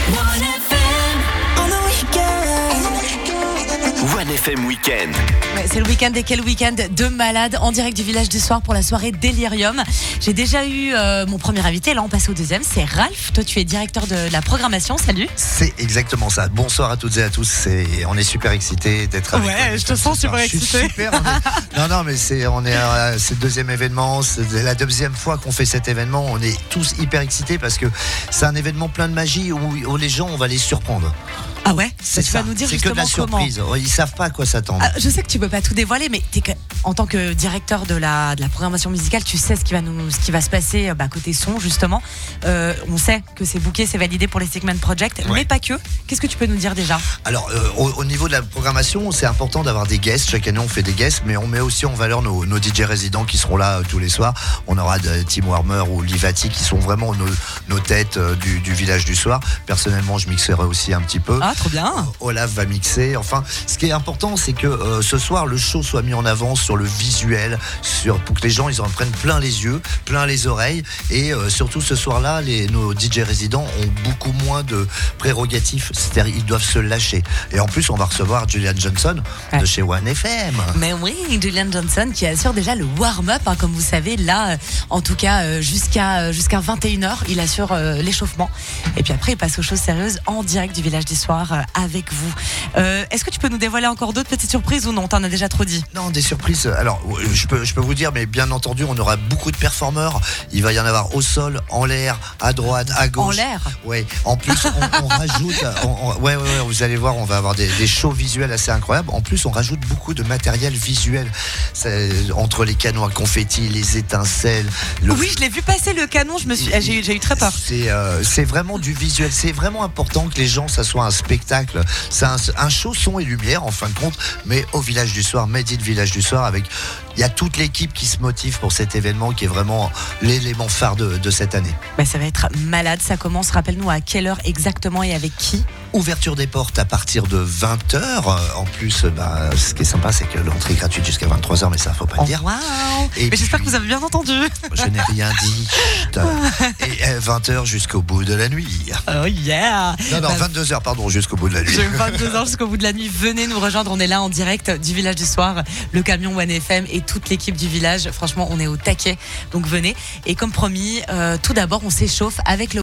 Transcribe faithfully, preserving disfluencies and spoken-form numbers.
One F M Week-end. Ouais, c'est le week-end et quel week-end de malade en direct du village du soir pour la soirée Delirium. J'ai déjà eu euh, mon premier invité, là on passe au deuxième, c'est Ralph. Toi tu es directeur de la programmation, salut. C'est exactement ça. Bonsoir à toutes et à tous. C'est, on est super excités d'être avec vous. Ouais, je te sens super excité. excité. Super. On est, non, non, mais c'est, on est, à, c'est le deuxième événement. C'est la deuxième fois qu'on fait cet événement. On est tous hyper excités parce que c'est un événement plein de magie où, où les gens, on va les surprendre. Ah ouais, c'est tu ça. vas nous dire c'est que de la justement surprise. Ils savent pas à quoi s'attendre. Ah, je sais que tu peux pas tout dévoiler, mais t'es que, en tant que directeur de la, de la programmation musicale, tu sais ce qui va nous, ce qui va se passer bah, côté son justement. Euh, on sait que c'est booké, c'est validé pour les Segment Project, Ouais. mais pas que. Qu'est-ce que tu peux nous dire déjà? Alors, euh, au, au niveau de la programmation, c'est important d'avoir des guests. Chaque année, on fait des guests, mais on met aussi en valeur nos, nos D J résidents qui seront là euh, tous les soirs. On aura de Tim Warmer ou Livati qui sont vraiment nos, nos têtes euh, du, du village du soir. Personnellement, je mixerai aussi un petit peu. Ah, trop bien. Olaf va mixer. Enfin, ce qui est important, c'est que euh, ce soir, le show soit mis en avant sur le visuel, sur, pour que les gens ils en prennent plein les yeux, plein les oreilles. Et euh, surtout, ce soir-là, les, nos D J résidents ont beaucoup moins de prérogatives. C'est-à-dire, ils doivent se lâcher. Et en plus, on va recevoir Julian Johnson Ouais. de chez One F M. Mais oui, Julian Johnson qui assure déjà le warm-up, hein, comme vous savez, là, euh, en tout cas, euh, jusqu'à, euh, jusqu'à vingt et une heures, il assure euh, l'échauffement. Et puis après, il passe aux choses sérieuses en direct du village du soir euh, avec vous. Euh, est-ce que tu peux nous dévoiler encore d'autres petites surprises ou non? T'en as déjà trop dit. Non, des surprises. Alors, je peux, je peux vous dire, mais bien entendu, on aura beaucoup de performeurs. Il va y en avoir au sol, en l'air, à droite, à gauche. En l'air. Ouais. En plus, on, on rajoute. On, on- ouais, ouais, ouais, vous allez voir, on va avoir des, des shows visuels assez incroyables. En plus, on rajoute beaucoup de matériel visuel. C'est, entre les canons à confetti, les étincelles. Le Oui, je l'ai vu passer le canon. Je me suis, ah, j'ai, eu- j'ai eu très peur. C'est, euh, c'est vraiment du visuel. C'est vraiment important que les gens, ça soit un spectacle. C'est un, un show son et lumière, en fin de compte, mais au village du soir, Made in Village du Soir, avec. Il y a toute l'équipe qui se motive pour cet événement qui est vraiment l'élément phare de, de cette année. Bah, ça va être malade. Ça commence, rappelle-nous à quelle heure exactement et avec qui? Ouverture des portes à partir de vingt heures. En plus, bah, ce qui est sympa, c'est que l'entrée est gratuite jusqu'à vingt-trois heures, mais ça, faut pas Oh, le dire. waouh. Et Mais j'espère puis- que vous avez bien entendu. Je n'ai rien dit. Chut. Et euh, vingt heures jusqu'au bout de la nuit. Oh yeah. Non, non, Bah, vingt-deux heures, pardon, jusqu'au bout de la nuit. J'ai vingt-deux ans jusqu'au bout de la nuit. Venez nous rejoindre. On est là en direct du village du soir. Le camion One F M et toute l'équipe du village. Franchement, on est au taquet. Donc venez. Et comme promis, euh, tout d'abord, on s'échauffe avec le